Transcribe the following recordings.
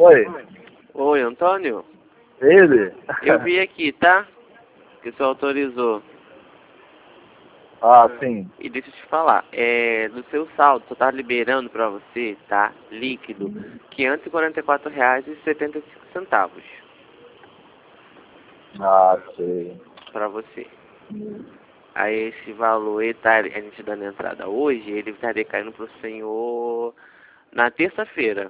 Oi, Oi, Antônio? ele? Eu vi aqui, tá? Que você autorizou. Ah, sim. E deixa eu te falar, do seu saldo, só tá liberando pra você, tá? Líquido, R$ 544,75 Ah, sei. pra você. Aí esse valor, a gente dando entrada hoje, ele estaria caindo pro senhor na terça-feira.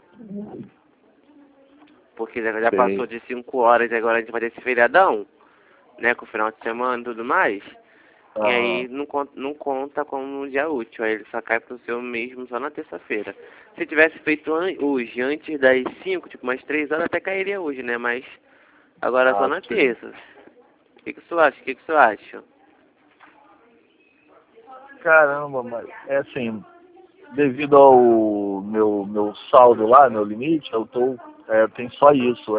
Porque já passou Sei. de 5 horas e agora a gente vai ter esse feriadão, né? Com o final de semana e tudo mais. E aí Aham. não conta como um dia útil, aí ele só cai pro seu mesmo só na terça-feira. Se tivesse feito hoje, antes das 5, tipo umas 3 horas, até cairia hoje, né? Mas agora é só Ah, na sim. terça. O que você acha? O que você acha? Caramba, mas é assim, devido ao meu saldo lá, meu limite, eu tenho só isso,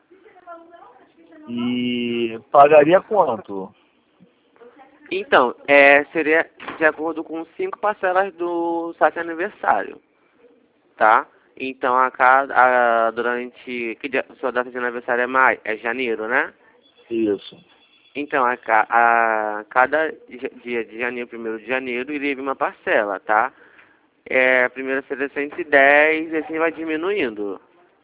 e pagaria quanto? Então, seria de acordo com 5 parcelas do saque aniversário, tá? Então, durante, sua data de aniversário é janeiro, né? Isso. Então, a cada dia de janeiro, 1º de janeiro, iria vir uma parcela, tá? A primeira seria 110 e assim vai diminuindo.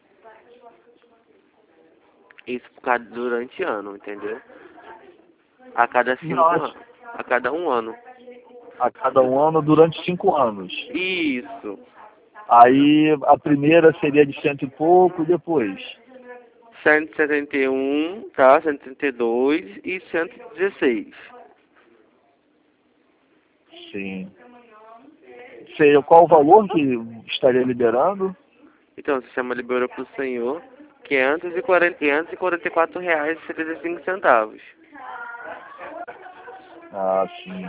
Isso durante ano, entendeu? A cada 5 anos. Nossa, A cada um ano. a cada um ano durante 5 anos. Isso. Aí a primeira seria de cento e pouco e depois. 171, tá? 172 e 116. Sim. Sei qual o valor que estaria liberando? Então, se chama liberou pro senhor R$ 544,75. Ah, sim.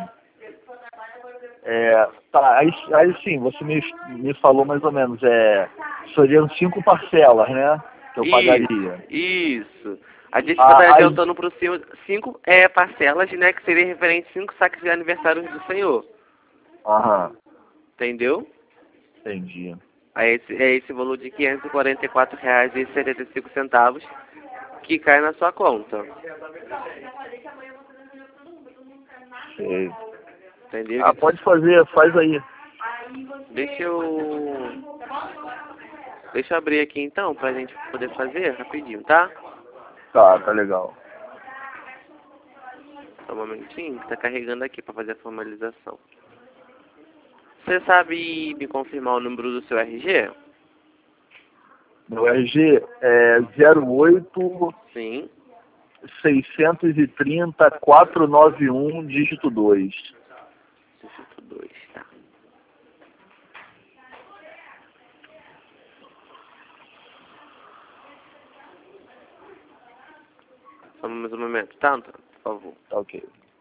Tá, aí sim, você me falou mais ou menos, seriam 5 parcelas, né? Que eu Isso, pagaria. isso. A gente vai estar Ah, aí, adiantando pro senhor 5 parcelas, né? Que seria referente a 5 saques de aniversário do senhor. aham, Entendeu? entendi. Aí esse valor de R$ 544,75 que cai na sua conta. Sei. Entendeu? Ah, pode fazer, faz aí. Deixa eu. Deixa eu abrir aqui então pra gente poder fazer rapidinho, tá? Tá legal. Só um momentinho que tá carregando aqui pra fazer a formalização. Você sabe me confirmar o número do seu RG? Meu RG é 08 Sim. 630 491 dígito 2. Dígito 2, tá. Só mais um momento, tá, Antônio? Por favor. Tá ok.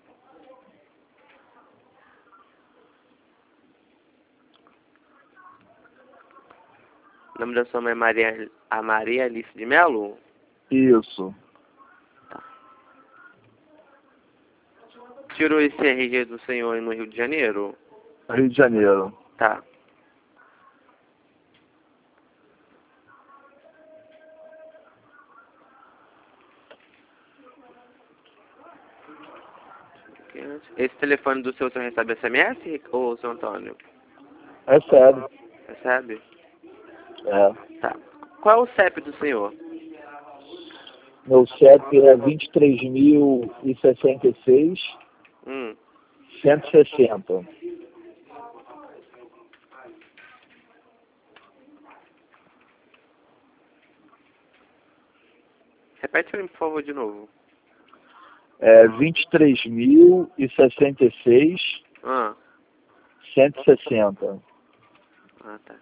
O nome da sua mãe é Maria Alice de Melo? Isso. Tirou esse RG do senhor no Rio de Janeiro? Rio de Janeiro. Tá. Esse telefone do seu senhor recebe SMS, ou seu Antônio? É sério. Recebe? É. Tá. Qual é o CEP do senhor? Meu CEP é 23.066 Hum. 160. Repete pra mim, por favor, de novo. É 23.066 Ah. 160. Ah, tá.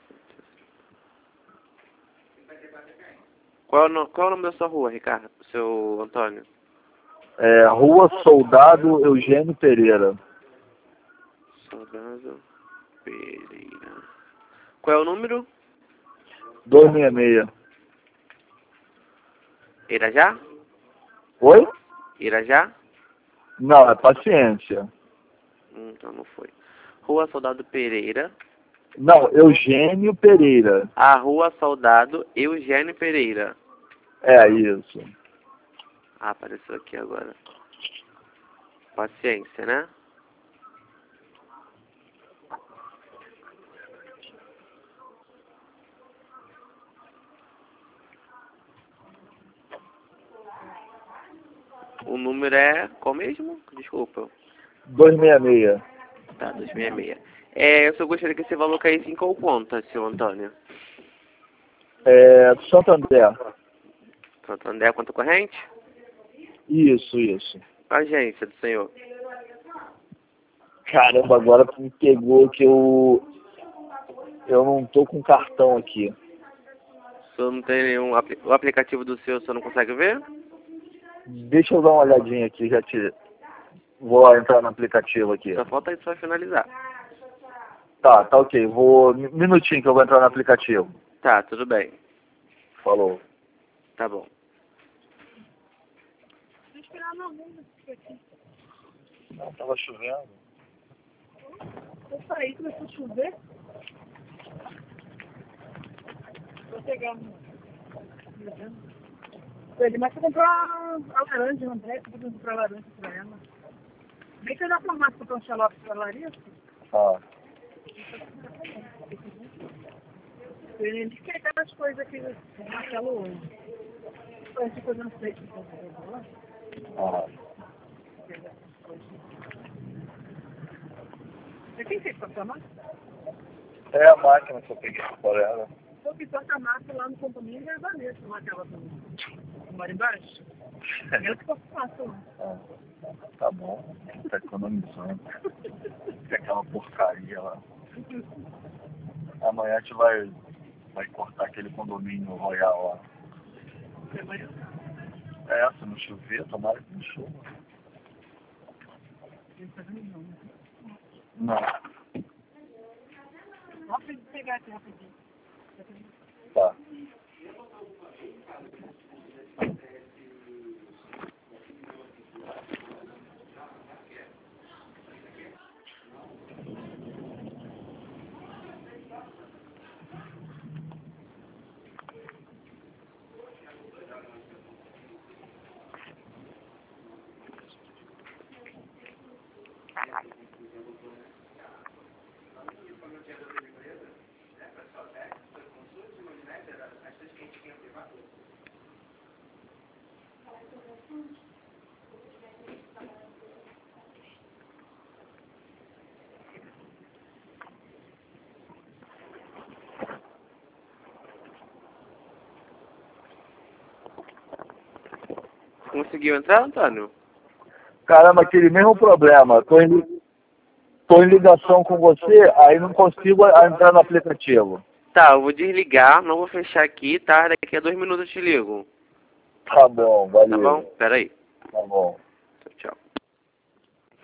Qual é o nome da sua rua, Ricardo? Seu Antônio? Rua Soldado Eugênio Pereira. Soldado Pereira. Qual é o número? 266. Irajá? Oi? Irajá? Não, é paciência. Então não foi. Rua Soldado Pereira. Não, Eugênio Pereira. A Rua Soldado Eugênio Pereira. É isso. Ah, apareceu aqui agora. Paciência, né? O número é qual mesmo? Desculpa. 266. Tá, 266. Eu só gostaria que esse valor caísse em qual conta, seu Antônio? Santander. Santander, conta corrente? Isso. Agência do senhor. Caramba, agora tu me pegou que eu não tô com cartão aqui. O senhor não tem nenhum... O aplicativo do senhor, o senhor não consegue ver? Deixa eu dar uma olhadinha aqui, vou entrar no aplicativo aqui. Só falta isso pra finalizar. Tá ok. Minutinho que eu vou entrar no aplicativo. Tá, tudo bem. Falou. Tá bom. Não, tava chovendo. Eu saí, começou a chover. Vou pegar ele, mas você comprou a laranja, o André, você comprou a laranja pra ela. Vem que eu já farmácia pra um xalope pra Larissa. Ah. Ele quer dar as coisas aqui no Marcelo hoje. Foi essa coisa no peito. Ah. Quem fez pra sua massa? É a máquina que eu peguei por ela. Eu fiz a massa lá no condomínio e Vanessa, lá aquela que mora embaixo. Ela que passa lá. Tá bom, tá economizando. Tem aquela porcaria lá. Amanhã a gente vai cortar aquele condomínio royal lá. Amanhã? Se não chover, tomara que não chova. Não. Vamos pegar aqui rapidinho. Tá. Conseguiu entrar, Antônio? Caramba, aquele mesmo problema. Tô em ligação com você, aí não consigo entrar no aplicativo. Tá, eu vou desligar, não vou fechar aqui, tá? Daqui a 2 minutos eu te ligo. Tá bom, valeu. Tá bom? Pera aí. Tá bom.